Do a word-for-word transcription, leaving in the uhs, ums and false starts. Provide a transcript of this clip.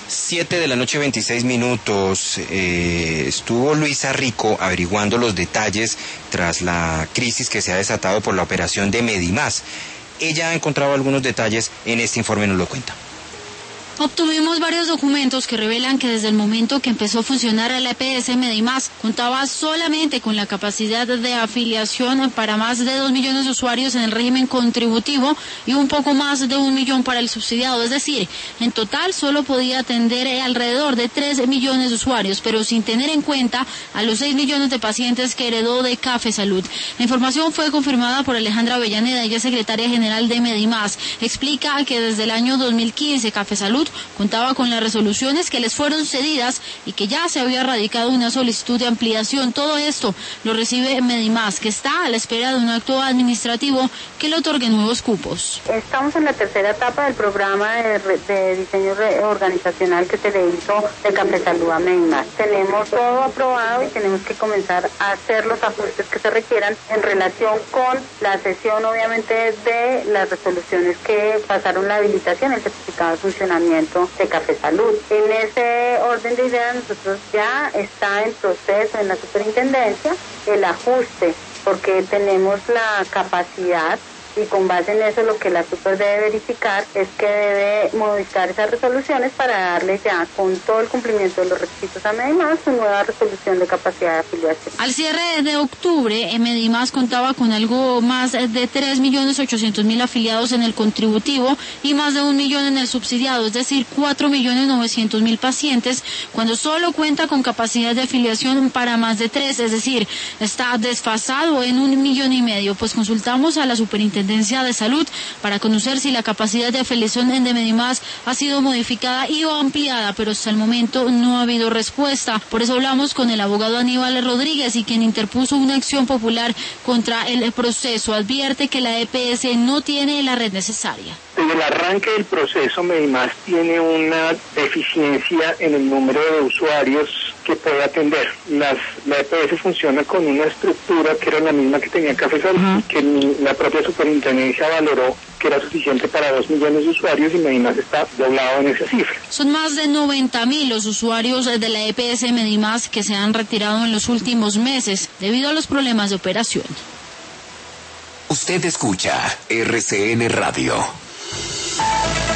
Siete de la noche, veintiséis minutos. Eh, estuvo Luisa Rico averiguando los detalles tras la crisis que se ha desatado por la operación de Medimás. Ella ha encontrado algunos detalles, en este informe nos lo cuenta. Obtuvimos varios documentos que revelan que desde el momento que empezó a funcionar la E P S Medimás contaba solamente con la capacidad de afiliación para más de dos millones de usuarios en el régimen contributivo y un poco más de un millón para el subsidiado. Es decir, en total solo podía atender alrededor de tres millones de usuarios, pero sin tener en cuenta a los seis millones de pacientes que heredó de Café Salud. La información fue confirmada por Alejandra Avellaneda, ella es secretaria general de Medimás. Explica que desde el año dos mil quince Café Salud contaba con las resoluciones que les fueron cedidas y que ya se había radicado una solicitud de ampliación. Todo esto lo recibe Medimás, que está a la espera de un acto administrativo que le otorgue nuevos cupos. Estamos en la tercera etapa del programa de, de diseño organizacional que se le hizo de Café Salud a Medimás. Tenemos todo aprobado y tenemos que comenzar a hacer los ajustes que se requieran en relación con la cesión, obviamente, de las resoluciones que pasaron la habilitación, el certificado de funcionamiento de Café Salud. En ese orden de ideas, nosotros ya está en proceso en la superintendencia el ajuste, porque tenemos la capacidad y con base en eso lo que la super debe verificar es que debe modificar esas resoluciones para darle ya con todo el cumplimiento de los requisitos a Medimás su nueva resolución de capacidad de afiliación. Al cierre de octubre, Medimás contaba con algo más de tres millones ochocientos mil afiliados en el contributivo y más de un millón en el subsidiado, es decir, cuatro millones novecientos mil pacientes, cuando solo cuenta con capacidad de afiliación para más de tres, es decir, está desfasado en un millón y medio. Pues consultamos a la superintendencia de Salud para conocer si la capacidad de afiliación de Medimás ha sido modificada y o ampliada, pero hasta el momento no ha habido respuesta. Por eso hablamos con el abogado Aníbal Rodríguez, y quien interpuso una acción popular contra el proceso. Advierte que la E P S no tiene la red necesaria. Desde el arranque del proceso, Medimás tiene una deficiencia en el número de usuarios que puede atender. Las, la E P S funciona con una estructura que era la misma que tenía Café Salud, uh-huh. que la propia superintendencia valoró que era suficiente para dos millones de usuarios y Medimás está doblado en esa cifra. Son más de noventa mil los usuarios de la E P S Medimás que se han retirado en los últimos meses debido a los problemas de operación. Usted escucha R C N Radio.